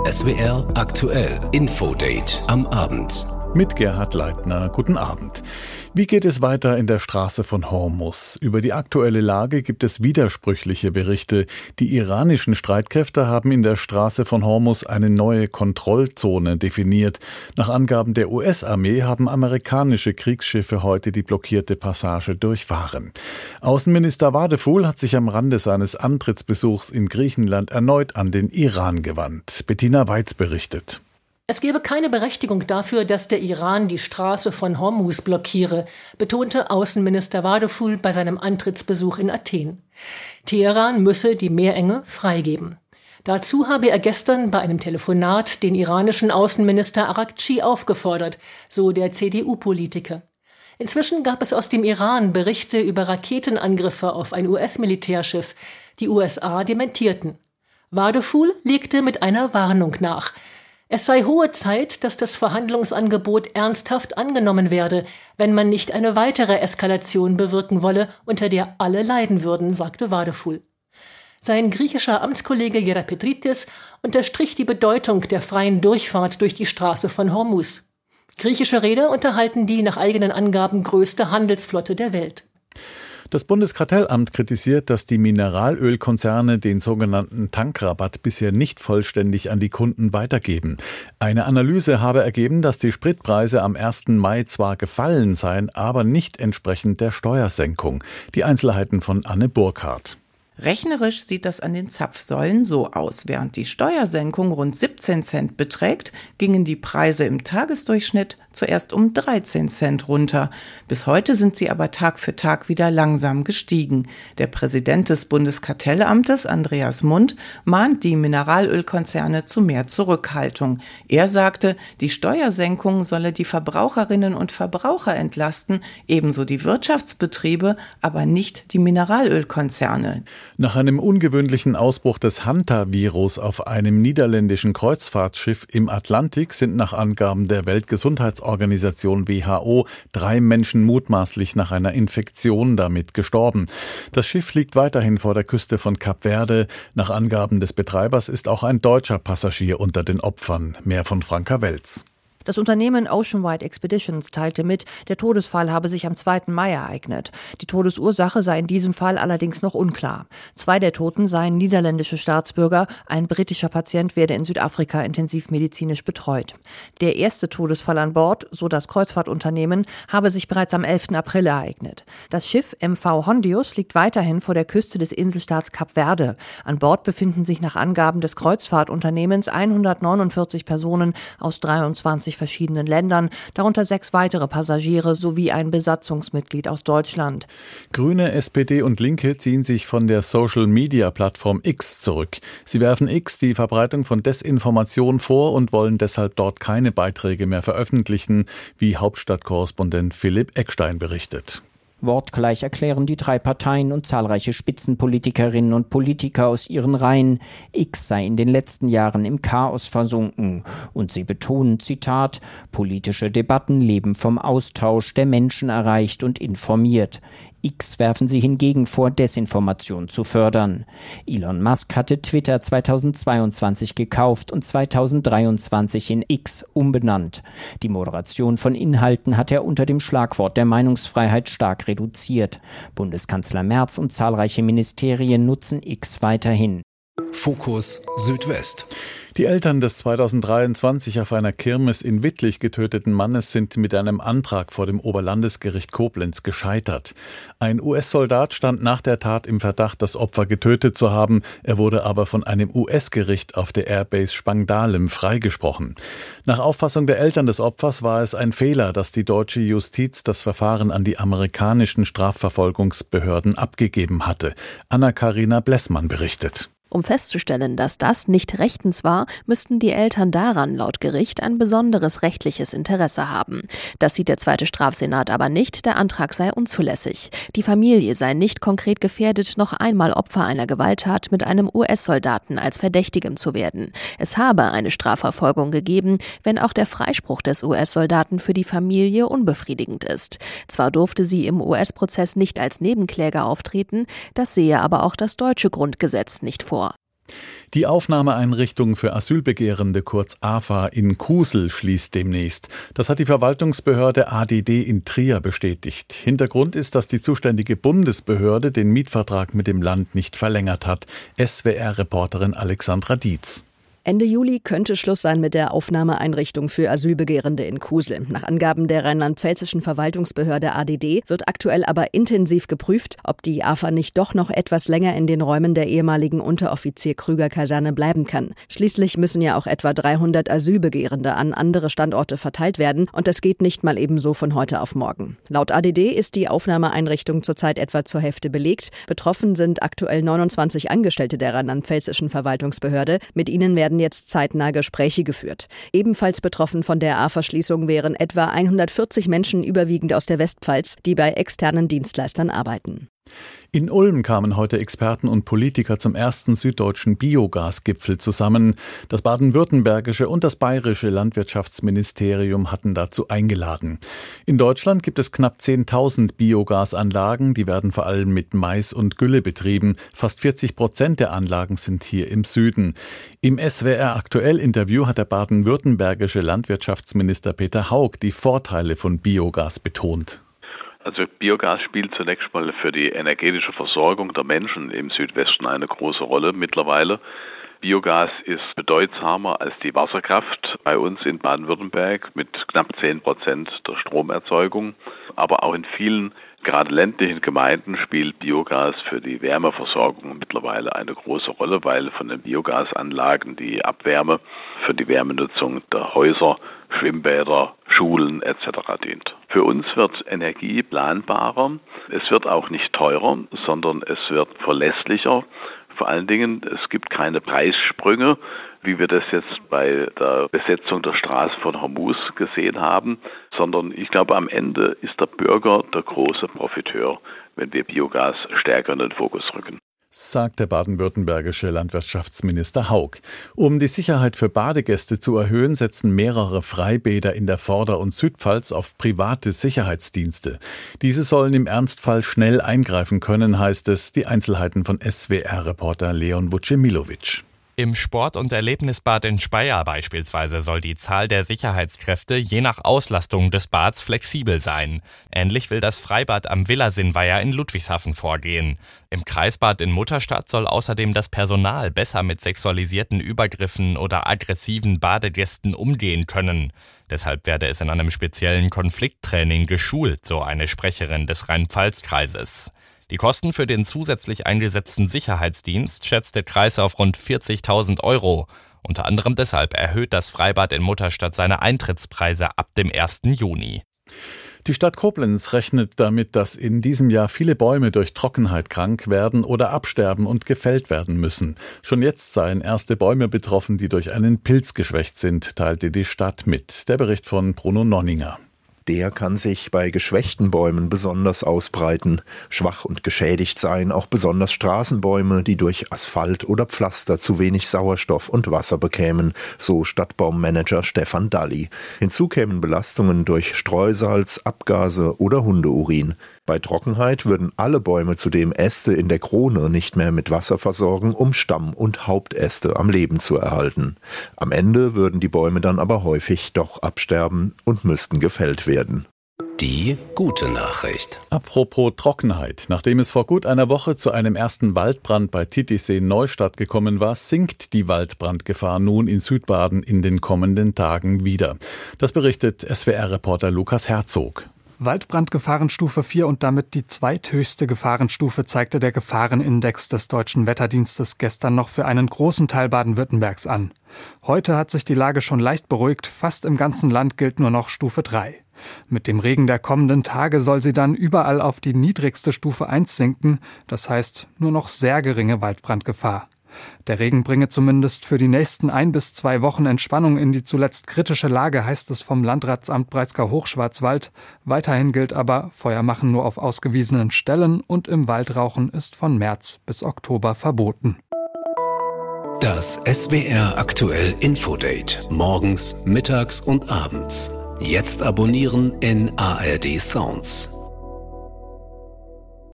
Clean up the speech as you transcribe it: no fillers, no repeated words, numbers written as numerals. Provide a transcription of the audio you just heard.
SWR aktuell Infodate am Abend. Mit Gerhard Leitner, guten Abend. Wie geht es weiter in der Straße von Hormuz? Über die aktuelle Lage gibt es widersprüchliche Berichte. Die iranischen Streitkräfte haben in der Straße von Hormuz eine neue Kontrollzone definiert. Nach Angaben der US-Armee haben amerikanische Kriegsschiffe heute die blockierte Passage durchfahren. Außenminister Vadeful hat sich am Rande seines Antrittsbesuchs in Griechenland erneut an den Iran gewandt. Bettina Weiz berichtet. Es gebe keine Berechtigung dafür, dass der Iran die Straße von Hormuz blockiere, betonte Außenminister Vadeful bei seinem Antrittsbesuch in Athen. Teheran müsse die Meerenge freigeben. Dazu habe er gestern bei einem Telefonat den iranischen Außenminister Araghchi aufgefordert, so der CDU-Politiker. Inzwischen gab es aus dem Iran Berichte über Raketenangriffe auf ein US-Militärschiff. Die USA dementierten. Vadeful legte mit einer Warnung nach. Es sei hohe Zeit, dass das Verhandlungsangebot ernsthaft angenommen werde, wenn man nicht eine weitere Eskalation bewirken wolle, unter der alle leiden würden, sagte Vadeful. Sein griechischer Amtskollege Gerapetritis unterstrich die Bedeutung der freien Durchfahrt durch die Straße von Hormuz. Griechische Reeder unterhalten die nach eigenen Angaben größte Handelsflotte der Welt. Das Bundeskartellamt kritisiert, dass die Mineralölkonzerne den sogenannten Tankrabatt bisher nicht vollständig an die Kunden weitergeben. Eine Analyse habe ergeben, dass die Spritpreise am 1. Mai zwar gefallen seien, aber nicht entsprechend der Steuersenkung. Die Einzelheiten von Anne Burkhardt. Rechnerisch sieht das an den Zapfsäulen so aus. Während die Steuersenkung rund 17 Cent beträgt, gingen die Preise im Tagesdurchschnitt zuerst um 13 Cent runter. Bis heute sind sie aber Tag für Tag wieder langsam gestiegen. Der Präsident des Bundeskartellamtes, Andreas Mund, mahnt die Mineralölkonzerne zu mehr Zurückhaltung. Er sagte, die Steuersenkung solle die Verbraucherinnen und Verbraucher entlasten, ebenso die Wirtschaftsbetriebe, aber nicht die Mineralölkonzerne. Nach einem ungewöhnlichen Ausbruch des Hanta-Virus auf einem niederländischen Kreuzfahrtschiff im Atlantik sind nach Angaben der Weltgesundheitsorganisation WHO 3 Menschen mutmaßlich nach einer Infektion damit gestorben. Das Schiff liegt weiterhin vor der Küste von Kap Verde. Nach Angaben des Betreibers ist auch ein deutscher Passagier unter den Opfern. Mehr von Franka Welz. Das Unternehmen Oceanwide Expeditions teilte mit, der Todesfall habe sich am 2. Mai ereignet. Die Todesursache sei in diesem Fall allerdings noch unklar. 2 der Toten seien niederländische Staatsbürger, ein britischer Patient werde in Südafrika intensivmedizinisch betreut. Der erste Todesfall an Bord, so das Kreuzfahrtunternehmen, habe sich bereits am 11. April ereignet. Das Schiff MV Hondius liegt weiterhin vor der Küste des Inselstaats Kap Verde. An Bord befinden sich nach Angaben des Kreuzfahrtunternehmens 149 Personen aus 23 verschiedenen Ländern, darunter 6 weitere Passagiere sowie ein Besatzungsmitglied aus Deutschland. Grüne, SPD und Linke ziehen sich von der Social-Media-Plattform X zurück. Sie werfen X die Verbreitung von Desinformation vor und wollen deshalb dort keine Beiträge mehr veröffentlichen, wie Hauptstadtkorrespondent Philipp Eckstein berichtet. Wortgleich erklären die 3 Parteien und zahlreiche Spitzenpolitikerinnen und Politiker aus ihren Reihen, X sei in den letzten Jahren im Chaos versunken. Und sie betonen, Zitat, politische Debatten leben vom Austausch, der Menschen erreicht und informiert. X werfen sie hingegen vor, Desinformation zu fördern. Elon Musk hatte Twitter 2022 gekauft und 2023 in X umbenannt. Die Moderation von Inhalten hat er unter dem Schlagwort der Meinungsfreiheit stark reduziert. Bundeskanzler Merz und zahlreiche Ministerien nutzen X weiterhin. Fokus Südwest. Die Eltern des 2023 auf einer Kirmes in Wittlich getöteten Mannes sind mit einem Antrag vor dem Oberlandesgericht Koblenz gescheitert. Ein US-Soldat stand nach der Tat im Verdacht, das Opfer getötet zu haben. Er wurde aber von einem US-Gericht auf der Airbase Spangdahlem freigesprochen. Nach Auffassung der Eltern des Opfers war es ein Fehler, dass die deutsche Justiz das Verfahren an die amerikanischen Strafverfolgungsbehörden abgegeben hatte. Anna-Karina Blessmann berichtet. Um festzustellen, dass das nicht rechtens war, müssten die Eltern daran laut Gericht ein besonderes rechtliches Interesse haben. Das sieht der zweite Strafsenat aber nicht, der Antrag sei unzulässig. Die Familie sei nicht konkret gefährdet, noch einmal Opfer einer Gewalttat mit einem US-Soldaten als Verdächtigem zu werden. Es habe eine Strafverfolgung gegeben, wenn auch der Freispruch des US-Soldaten für die Familie unbefriedigend ist. Zwar durfte sie im US-Prozess nicht als Nebenkläger auftreten, das sehe aber auch das deutsche Grundgesetz nicht vor. Die Aufnahmeeinrichtung für Asylbegehrende, kurz AFA, in Kusel schließt demnächst. Das hat die Verwaltungsbehörde ADD in Trier bestätigt. Hintergrund ist, dass die zuständige Bundesbehörde den Mietvertrag mit dem Land nicht verlängert hat. SWR-Reporterin Alexandra Dietz. Ende Juli könnte Schluss sein mit der Aufnahmeeinrichtung für Asylbegehrende in Kusel. Nach Angaben der rheinland-pfälzischen Verwaltungsbehörde ADD wird aktuell aber intensiv geprüft, ob die AFA nicht doch noch etwas länger in den Räumen der ehemaligen Unteroffizier-Krüger-Kaserne bleiben kann. Schließlich müssen ja auch etwa 300 Asylbegehrende an andere Standorte verteilt werden und das geht nicht mal ebenso von heute auf morgen. Laut ADD ist die Aufnahmeeinrichtung zurzeit etwa zur Hälfte belegt. Betroffen sind aktuell 29 Angestellte der rheinland-pfälzischen Verwaltungsbehörde. Mit ihnen werden jetzt zeitnah Gespräche geführt. Ebenfalls betroffen von der AFA-Schließung wären etwa 140 Menschen, überwiegend aus der Westpfalz, die bei externen Dienstleistern arbeiten. In Ulm kamen heute Experten und Politiker zum ersten süddeutschen Biogasgipfel zusammen. Das baden-württembergische und das bayerische Landwirtschaftsministerium hatten dazu eingeladen. In Deutschland gibt es knapp 10.000 Biogasanlagen, die werden vor allem mit Mais und Gülle betrieben. Fast 40% der Anlagen sind hier im Süden. Im SWR-Aktuell-Interview hat der baden-württembergische Landwirtschaftsminister Peter Haug die Vorteile von Biogas betont. Also Biogas spielt zunächst mal für die energetische Versorgung der Menschen im Südwesten eine große Rolle mittlerweile. Biogas ist bedeutsamer als die Wasserkraft bei uns in Baden-Württemberg mit knapp 10% der Stromerzeugung. Aber auch in vielen, gerade ländlichen Gemeinden spielt Biogas für die Wärmeversorgung mittlerweile eine große Rolle, weil von den Biogasanlagen die Abwärme für die Wärmenutzung der Häuser, Schwimmbäder, Schulen etc. dient. Für uns wird Energie planbarer, es wird auch nicht teurer, sondern es wird verlässlicher. Vor allen Dingen, es gibt keine Preissprünge, wie wir das jetzt bei der Besetzung der Straße von Hormuz gesehen haben, sondern ich glaube, am Ende ist der Bürger der große Profiteur, wenn wir Biogas stärker in den Fokus rücken. Sagt der baden-württembergische Landwirtschaftsminister Haug. Um die Sicherheit für Badegäste zu erhöhen, setzen mehrere Freibäder in der Vorder- und Südpfalz auf private Sicherheitsdienste. Diese sollen im Ernstfall schnell eingreifen können, heißt es. Die Einzelheiten von SWR-Reporter Leon Vucemilovic. Im Sport- und Erlebnisbad in Speyer beispielsweise soll die Zahl der Sicherheitskräfte je nach Auslastung des Bads flexibel sein. Ähnlich will das Freibad am Villa-Sinnweiher in Ludwigshafen vorgehen. Im Kreisbad in Mutterstadt soll außerdem das Personal besser mit sexualisierten Übergriffen oder aggressiven Badegästen umgehen können. Deshalb werde es in einem speziellen Konflikttraining geschult, so eine Sprecherin des Rhein-Pfalz-Kreises. Die Kosten für den zusätzlich eingesetzten Sicherheitsdienst schätzt der Kreis auf rund 40.000 €. Unter anderem deshalb erhöht das Freibad in Mutterstadt seine Eintrittspreise ab dem 1. Juni. Die Stadt Koblenz rechnet damit, dass in diesem Jahr viele Bäume durch Trockenheit krank werden oder absterben und gefällt werden müssen. Schon jetzt seien erste Bäume betroffen, die durch einen Pilz geschwächt sind, teilte die Stadt mit. Der Bericht von Bruno Nonninger. Der kann sich bei geschwächten Bäumen besonders ausbreiten. Schwach und geschädigt seien auch besonders Straßenbäume, die durch Asphalt oder Pflaster zu wenig Sauerstoff und Wasser bekämen, so Stadtbaummanager Stefan Dalli. Hinzu kämen Belastungen durch Streusalz, Abgase oder Hundeurin. Bei Trockenheit würden alle Bäume zudem Äste in der Krone nicht mehr mit Wasser versorgen, um Stamm- und Hauptäste am Leben zu erhalten. Am Ende würden die Bäume dann aber häufig doch absterben und müssten gefällt werden. Die gute Nachricht. Apropos Trockenheit. Nachdem es vor gut einer Woche zu einem ersten Waldbrand bei Titisee-Neustadt gekommen war, sinkt die Waldbrandgefahr nun in Südbaden in den kommenden Tagen wieder. Das berichtet SWR-Reporter Lukas Herzog. Waldbrandgefahrenstufe 4 und damit die zweithöchste Gefahrenstufe zeigte der Gefahrenindex des Deutschen Wetterdienstes gestern noch für einen großen Teil Baden-Württembergs an. Heute hat sich die Lage schon leicht beruhigt, fast im ganzen Land gilt nur noch Stufe 3. Mit dem Regen der kommenden Tage soll sie dann überall auf die niedrigste Stufe 1 sinken, das heißt nur noch sehr geringe Waldbrandgefahr. Der Regen bringe zumindest für die nächsten 1 bis 2 Wochen Entspannung in die zuletzt kritische Lage, heißt es vom Landratsamt Breisgau-Hochschwarzwald. Weiterhin gilt aber, Feuer machen nur auf ausgewiesenen Stellen und im Waldrauchen ist von März bis Oktober verboten. Das SWR Aktuell Infodate. Morgens, mittags und abends. Jetzt abonnieren in ARD Sounds.